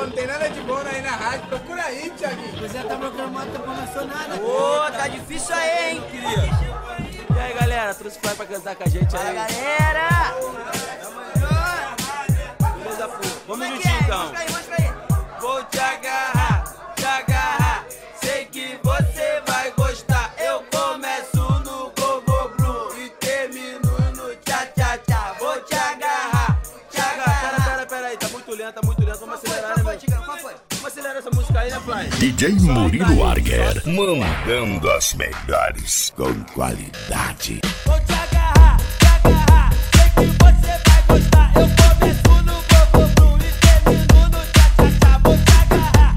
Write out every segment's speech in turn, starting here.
não tem nada de bom aí na rádio. Procura aí, Thiaguinho. Você tá procurando moto, não começou nada. Ô, tá difícil aí, hein, querido? E aí, galera, trouxe pai pra cantar com a gente aí. Fala, galera! Beleza, pô. Vamos juntinho, então. Mostra aí. Vou te agarrar, sei que você vai gostar. Eu começo no gogo blue e termino no tchá tchá tchá. Vou te agarrar, Pera aí, tá muito lento, vamos acelerar, né, meu? Qual foi? Vamos acelerar essa música aí, né, Fly? DJ Murilo Arger, mandando as melhores com qualidade. Vou te agarrar, sei que você vai gostar. Eu começo no gogo blue e termino no tchá tchá tchá. Vou te agarrar,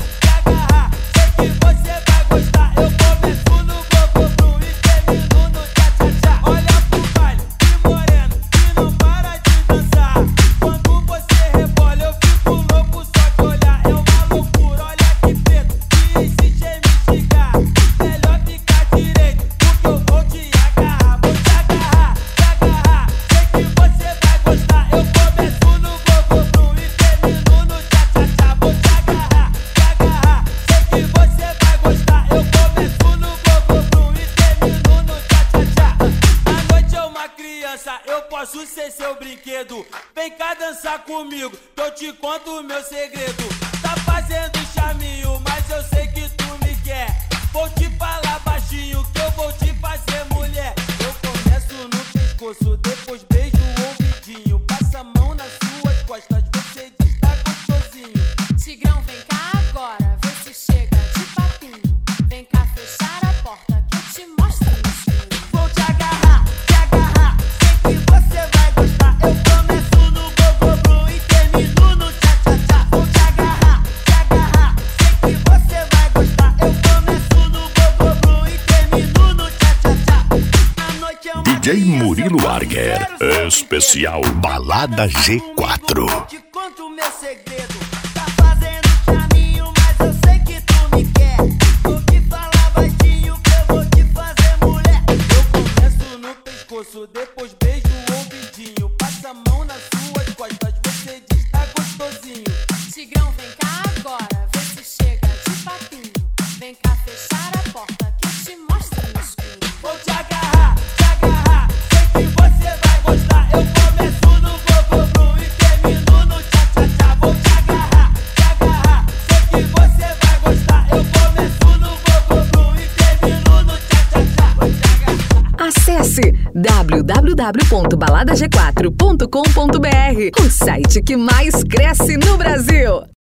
sei que você vai gostar. Eu começo no gogo blue e termino no tchá tchá tchá. Olha pro baile, que moreno, que não para de dançar. Quando você rebola, eu fico louco só de olhar. É uma loucura, olha que preto, que insiste em me xingar. Melhor ficar direito, porque eu vou te agarrar. Vou te agarrar, sei que você vai gostar. Eu começo no gogo blue e termino no tchá tchá tchá. Vou te agarrar, sei que você vai gostar. Eu começo no gogo blue e termino no tchá tchá tchá. A noite é uma criança, eu posso ser seu brinquedo. Vem cá dançar comigo, que eu te conto o meu segredo. Tá fazendo chaminho, mas eu sei que tu me quer. Vou te falar baixinho, que eu vou te fazer mulher. Eu começo no pescoço, depois beijo o ouvidinho. Passa a mão nas suas costas, você diz tá gostosinho. Tigrão, vem cá agora, vê se chega de papinho. Vem cá fechar a porta que eu te mostro no escuro. Vou te agarrar, sei que você vai gostar. Eu começo no gogo blue e termino no tchá tchá tchá. Vou te agarrar, sei que você vai gostar. Eu começo no gogo blue e termino no tchá tchá tchá. A noite é uma DJ criança, Murilo eu Arger, quero ser especial Balada G4. Te conto o meu segredo. Tá fazendo caminho, mas eu sei que tu me quer. Vou te falar baixinho que eu vou te fazer mulher. Eu começo no pescoço, depois beijo o ouvidinho. Passa a mão nas suas costas, você diz tá gostosinho. Tigrão, vem cá agora, vê se chega de papinho. Vem cá fechar a porta que eu te mostro no escuro. Vou te agarrar, sei que você vai gostar. Eu começo no gogo blue e termino no tchá tchá tchá. Vou te agarrar, sei que você vai gostar. Eu começo no gogo blue e termino no tchá tchá tchá. Vou te agarrar. Acesse www.baladag4.com.br, o site que mais cresce no Brasil.